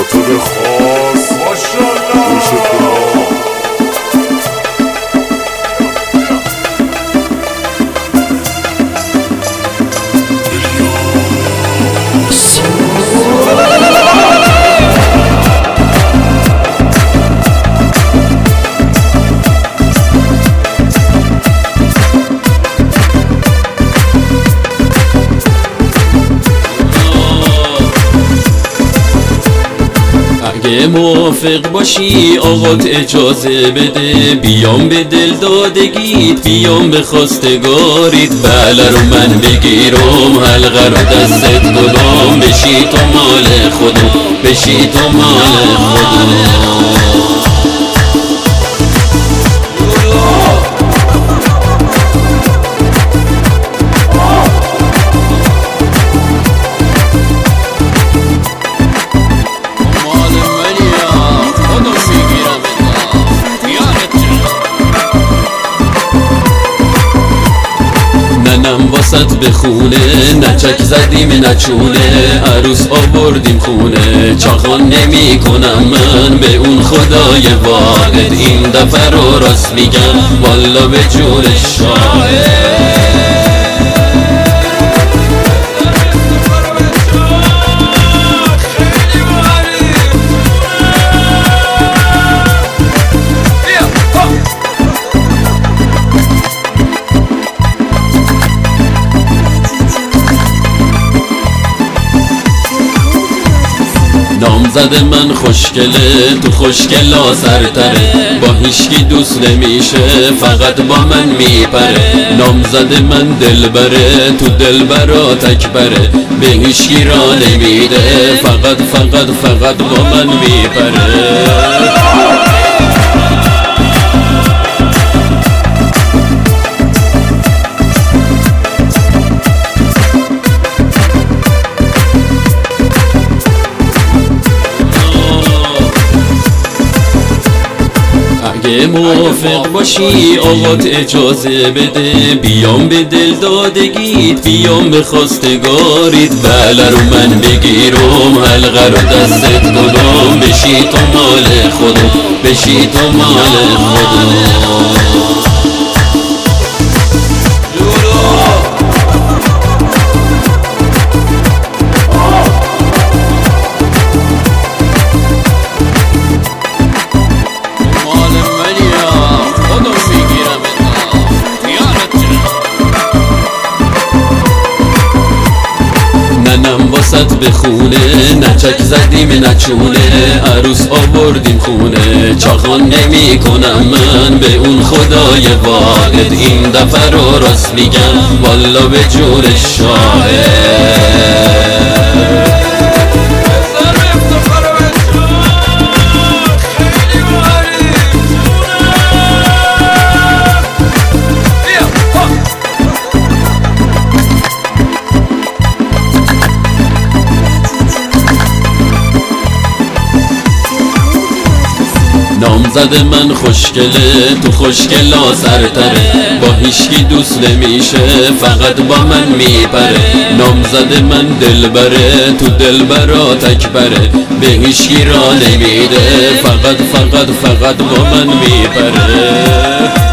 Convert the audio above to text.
خاطر خاص ماشاءالله اگه موافق باشی آقات اجازه بده بیام به دل دادگیت، بیام به خواستگاریت. بله رو من بگیرم حلقه رو دستت کنم، بشی تو مال خودم، بشی تو مال خودم. ننم واسط بخونه، نچک زدیم نچونه، عروس آوردیم خونه. چاخان نمی کنم من به اون خدای واحد، این دفعه رو راست میگم والا به جون شاهد. نامزد من خوشگله، تو خوشگلا سرتره، با هیچکی دوست نمیشه فقط با من میپره. نامزد من دلبره، تو دلبرا تکبره، به هیچکی را نمیده، فقط با من میپره. اگه موافق باشی آقات اجازه بده بیام به دل دادگیت، بیام به خواستگاریت. بله رو من بگیرم حلقه رو دستت کنم، بشی تو مال خودم، بشی تو مال خودم. ننم واسط بخونه، نچک زدیم نچونه، عروس آوردیم خونه. چاخان نمی کنم من به اون خدای واحد، این دفعه رو راست میگم والا به جون شاهد. نامزد من خوشگله، تو خوشگلا سرتره، با هیچکی دوست نمیشه فقط با من میپره. نامزد من دلبره، تو دلبرا تکبره، به هیچکی را نمیده، فقط با من میپره.